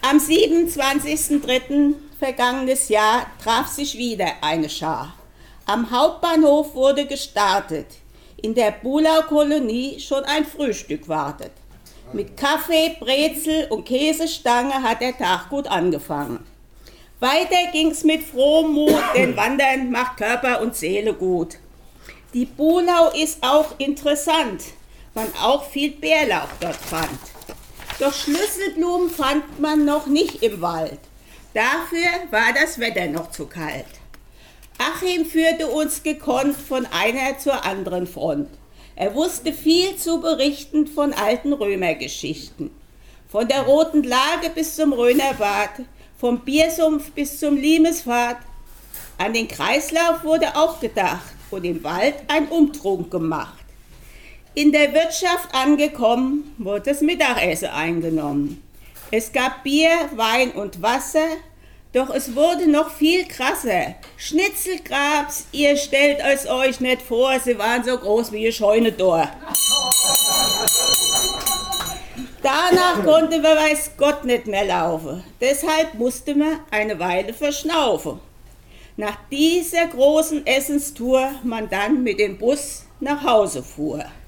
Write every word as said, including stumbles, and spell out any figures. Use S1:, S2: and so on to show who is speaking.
S1: Am siebenundzwanzigsten dritten vergangenes Jahr traf sich wieder eine Schar. Am Hauptbahnhof wurde gestartet. In der Bulau-Kolonie schon ein Frühstück wartet. Mit Kaffee, Brezel und Käsestange hat der Tag gut angefangen. Weiter ging's mit frohem Mut, denn Wandern macht Körper und Seele gut. Die Bulau ist auch interessant, man auch viel Bärlauch dort fand. Doch Schlüsselblumen fand man noch nicht im Wald. Dafür war das Wetter noch zu kalt. Achim führte uns gekonnt von einer zur anderen Front. Er wusste viel zu berichten von alten Römergeschichten. Von der Roten Lage bis zum Rönerbad, vom Biersumpf bis zum Limespfad. An den Kreislauf wurde auch gedacht und im Wald ein Umtrunk gemacht. In der Wirtschaft angekommen, wurde das Mittagessen eingenommen. Es gab Bier, Wein und Wasser, doch es wurde noch viel krasser. Schnitzel gab's, ihr stellt es euch nicht vor, sie waren so groß wie ein Scheunentor. Danach konnte man weiß Gott nicht mehr laufen, deshalb musste man eine Weile verschnaufen. Nach dieser großen Essenstour man dann mit dem Bus nach Hause fuhr.